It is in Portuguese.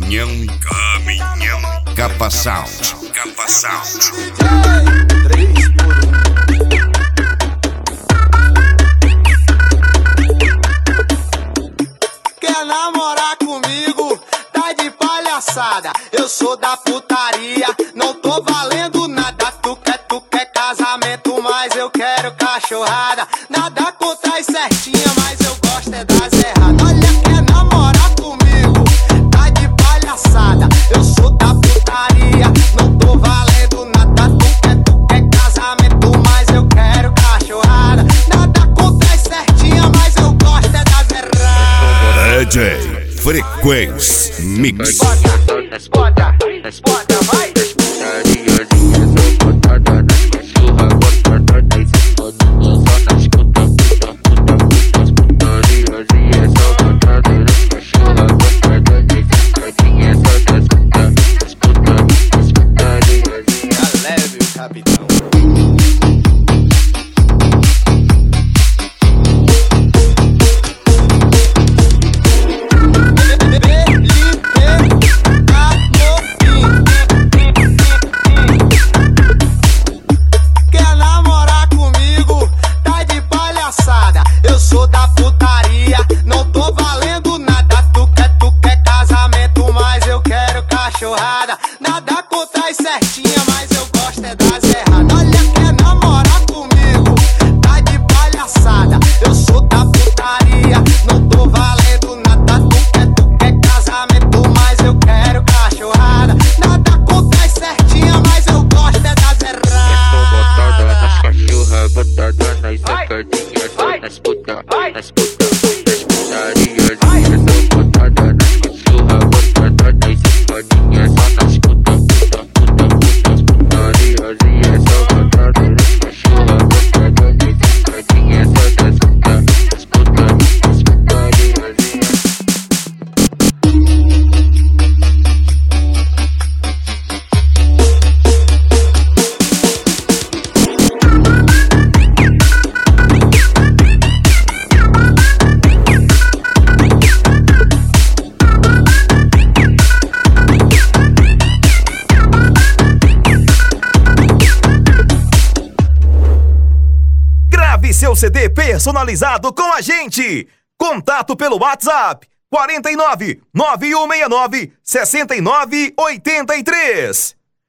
Caminhão, Capa Sound. Quer namorar comigo? Tá de palhaçada. Eu sou da putaria, não tô valendo nada. Tu quer casamento, mas eu quero cachorrada. Nada contra as certinhas, mas eu gosto é das erradas. Olha, quer namorar comigo? Tá de palhaçada. Eu sou da putaria, não tô valendo nada. Tu quer casamento, mas eu quero cachorrada. Nada contra as certinhas, mas eu gosto é das erradas. DJ Frequência Mix. Responda, vai. Eu sou da putaria, não tô valendo nada. Tu quer casamento, mas eu quero cachorrada. Nada contra as certinhas, mas eu gosto é das erradas. Olha, quer namorar comigo? Tá de palhaçada. Eu sou da putaria, não tô valendo nada. Tu quer casamento, mas eu quero cachorrada. Nada contra as certinhas, mas eu gosto é das erradas. Eu sou botada nas cachorras, botada nas sacadinhas, nas puta, nas putarias. Eu sou botada nas cachorras, botada nas sacadinhas, nas putarias. E eu sou botada nas cachorras, botada nas sacadinhas, nas putarias. Seu CD personalizado com a gente. Contato pelo WhatsApp 49 9169 6983.